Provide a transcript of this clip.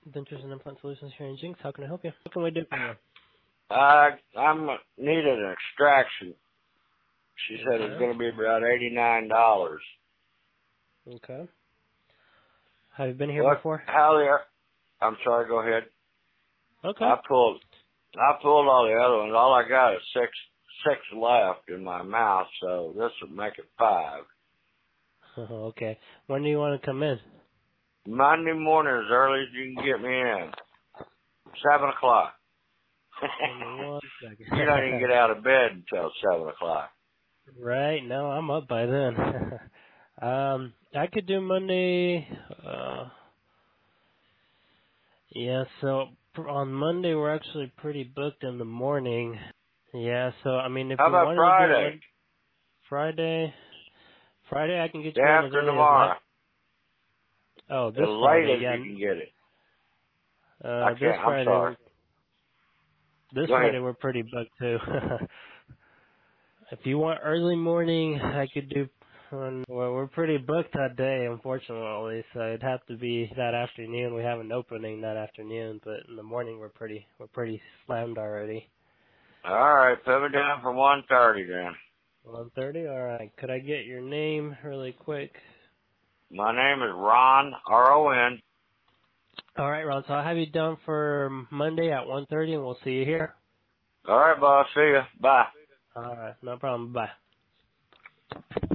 Dentures and Implant Solutions here in Jinx. How can I help you? What can we do for you? I'm needed an extraction. She said it's Okay. going to be about $89. Okay. Have you been here What? before? How the? I'm sorry. Go ahead. Okay. I pulled all the other ones. All I got is six left in my mouth, so this would make it 5. Okay. When do you want to come in? Monday morning as early as you can get me in. 7 o'clock. Give me one second. You don't even get out of bed until 7 o'clock. Right. No, I'm up by then. I could do Monday. Yeah. So on Monday we're actually pretty booked in the morning. Yeah. So I mean, if How you about wanted to do it Friday? Friday I can get Day you in as after early as nine. tomorrow. Oh, As this late Friday. as Yeah. you can get it. This I'm Friday. sorry. This Go ahead. Friday we're pretty booked too. If you want early morning, I could do. Well, we're pretty booked that day, unfortunately. So it'd have to be that afternoon. We have an opening that afternoon, but in the morning we're pretty slammed already. All right, put me down for 1:30 then. 1:30. All right. Could I get your name really quick? My name is Ron, R-O-N. All right, Ron. So I'll have you down for Monday at 1:30, and we'll see you here. All right, boss. See ya. Bye. All right. No problem. Bye.